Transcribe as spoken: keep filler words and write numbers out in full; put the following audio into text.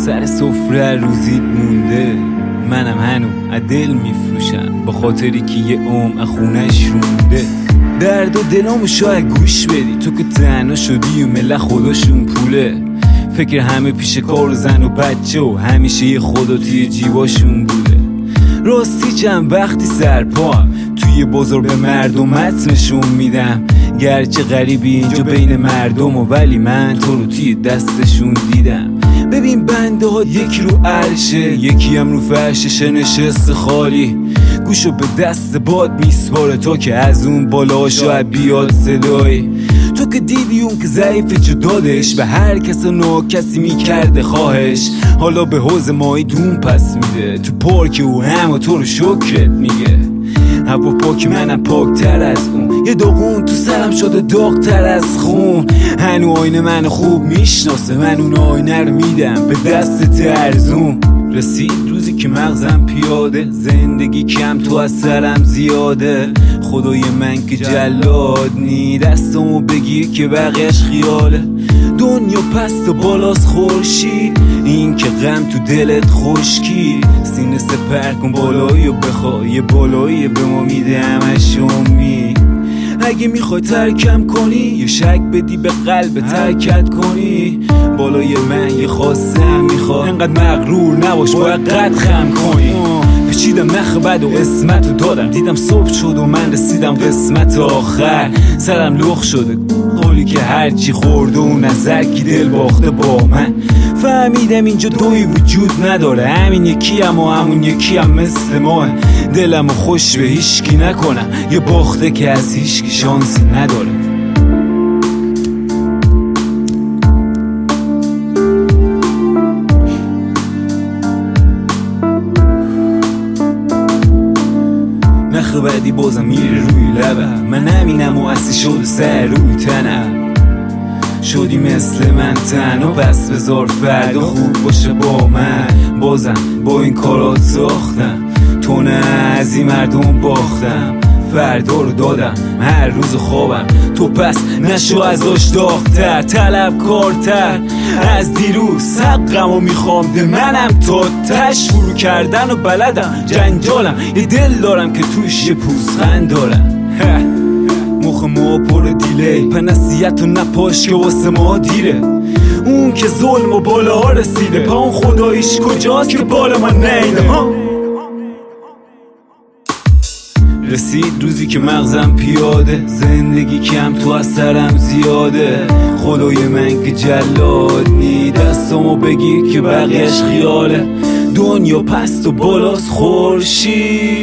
سر سفره روزیت مونده، منم هنو عدل میفروشم با خاطری که یه عمر خونش رونده. درد و دلامو شاید گوش بدی، تو که تنها شدی و ملت خداشون پوله. فکر همه پیش کار و زن و بچه و همیشه یه خدا توی جیباشون بوده. راستی چند وقتی سرپام توی بازار به مردمت نشون میدم، گرچه غریبی اینجا بین مردم و ولی من تو رو توی دستشون دیدم. ببین بنده ها یکی رو عرشه، یکی هم رو فرششه نشست خالی، گوشو به دست باد میسپاره تا که از اون بالا شاید بیاد صدایی. تو که دیدی اون که ضعیف چه دادش به هر کس و نوع کسی میکرده خواهش، حالا به حوض ماهی دون پس میده تو پارک او همه تو رو شکرت میگه. هوا پاک منم پاکتر از اون، یه داغون تو سرم شده داغتر از خون. هنو آینه من خوب میشناسه، من اون آینه رو میدم به دست ارزون. رسید روزی که مغزم پیاده، زندگی کم تو از سرم زیاده. خدای من که جلاد نی، دستمو بگیر که بقیش خیاله. دنیا پست و بالاست خورشید، این که غم تو دلت خشکی. سینه سپر کن بالایی و بخوای، یه بالایی به ما میده همش امید. اگه میخوای ترکم کنی یه شک بدی به قلب ترکت کنی. بالای من یه خواسته هم میخواد، انقدر مغرور نباش باید قد خم کنی. پیچیدم نخ بد و اسمتو دادم، دیدم صبح شد و من رسیدم قسمت آخر. سرم لخ شده قولی که هرچی خورده و نظر کی دل باخته با من. فهمیدم اینجا دوی وجود نداره، همین یکی هم و همون یکی هم مثل ماه. دلمو خوش به هیچکی نکنم، یه باخته که از هیچکی شانسی نداره. نخ بعدی بازم میره روی لبم، من همینم و اصلی شده سر روی تنم. شدی مثل من تنها بس بذار فردا خوب باشه با من. بازم با این کارات ساختم، تو نه از این مردم باختم. فردا رو دادم هر روز خوابم، تو پس نشو ازاش داغتر. طلب کارتر از دیروز حقم و میخوام ده، منم تا تش فرو کردن و بلدم. جنجالم یه دل دارم که توش یه پوزخند دارم. مخ ما پر دیلی، پنسیت و نپاش که واسه ما دیره. اون که ظلم و بالا ها رسیده، پا اون خداییش کجاست که بالا من نیده. رسید روزی که مغزم پیاده، زندگی کم تو از سرم زیاده. خدای من که جلاد نی، دستمو بگیر که بقیش خیاله. دنیا پست و بالاست خورشید.